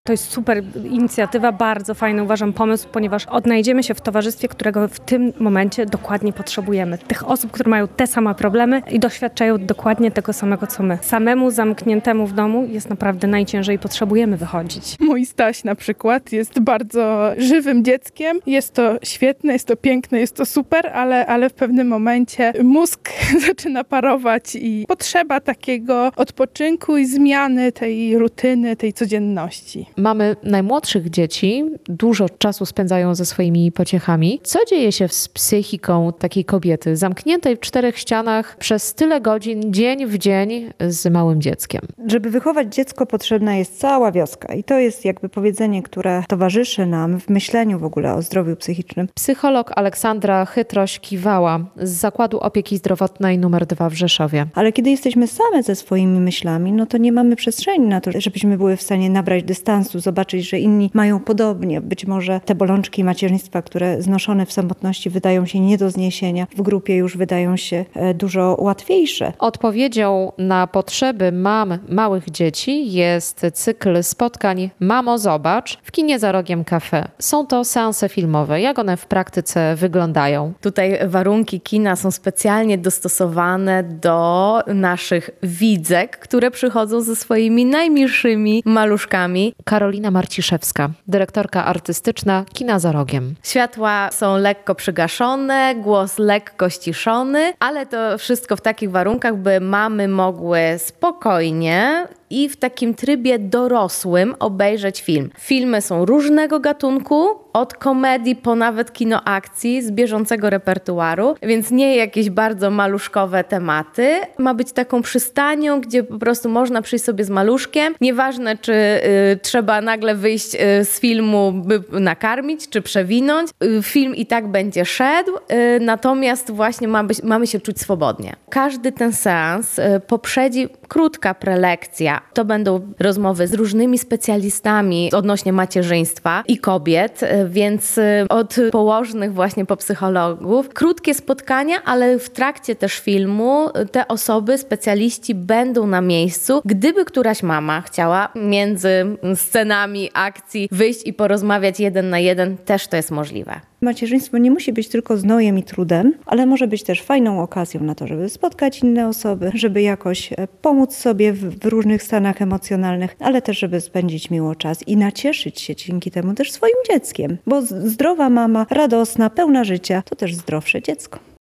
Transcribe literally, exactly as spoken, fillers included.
To jest super inicjatywa, bardzo fajny uważam pomysł, ponieważ odnajdziemy się w towarzystwie, którego w tym momencie dokładnie potrzebujemy. Tych osób, które mają te same problemy i doświadczają dokładnie tego samego, co my. Samemu zamkniętemu w domu jest naprawdę najciężej i potrzebujemy wychodzić. Mój Staś na przykład jest bardzo żywym dzieckiem. Jest to świetne, jest to piękne, jest to super, ale, ale w pewnym momencie mózg zaczyna parować i potrzeba takiego odpoczynku i zmiany tej rutyny, tej codzienności. Mamy najmłodszych dzieci, dużo czasu spędzają ze swoimi pociechami. Co dzieje się z psychiką takiej kobiety, zamkniętej w czterech ścianach przez tyle godzin, dzień w dzień z małym dzieckiem? Żeby wychować dziecko, potrzebna jest cała wioska. I to jest jakby powiedzenie, które towarzyszy nam w myśleniu w ogóle o zdrowiu psychicznym. Psycholog Aleksandra Chytroś-Kiwała z Zakładu Opieki Zdrowotnej numer dwa w Rzeszowie. Ale kiedy jesteśmy same ze swoimi myślami, no to nie mamy przestrzeni na to, żebyśmy były w stanie nabrać dystansu, zobaczyć, że inni mają podobnie. Być może te bolączki macierzyństwa, które znoszone w samotności wydają się nie do zniesienia, w grupie już wydają się dużo łatwiejsze. Odpowiedzią na potrzeby mam małych dzieci jest cykl spotkań Mamo Zobacz w kinie Za Rogiem Cafe. Są to seanse filmowe. Jak one w praktyce wyglądają? Tutaj warunki kina są specjalnie dostosowane do naszych widzek, które przychodzą ze swoimi najmilszymi maluszkami. Karolina Marciszewska, dyrektorka artystyczna Kina Za Rogiem. Światła są lekko przygaszone, głos lekko ściszony, ale to wszystko w takich warunkach, by mamy mogły spokojnie i w takim trybie dorosłym obejrzeć film. Filmy są różnego gatunku, od komedii po nawet kino akcji z bieżącego repertuaru, więc nie jakieś bardzo maluszkowe tematy. Ma być taką przystanią, gdzie po prostu można przyjść sobie z maluszkiem. Nieważne, czy y, trzeba nagle wyjść y, z filmu, by nakarmić, czy przewinąć. Y, film i tak będzie szedł, y, natomiast właśnie ma być, mamy się czuć swobodnie. Każdy ten seans y, poprzedzi krótka prelekcja. To będą rozmowy z różnymi specjalistami odnośnie macierzyństwa i kobiet, więc od położnych właśnie po psychologów. Krótkie spotkania, ale w trakcie też filmu te osoby, specjaliści będą na miejscu. Gdyby któraś mama chciała między scenami akcji wyjść i porozmawiać jeden na jeden, też to jest możliwe. Macierzyństwo nie musi być tylko znojem i trudem, ale może być też fajną okazją na to, żeby spotkać inne osoby, żeby jakoś pomóc sobie w, w różnych stanach emocjonalnych, ale też żeby spędzić miło czas i nacieszyć się dzięki temu też swoim dzieckiem. Bo zdrowa mama, radosna, pełna życia, to też zdrowsze dziecko.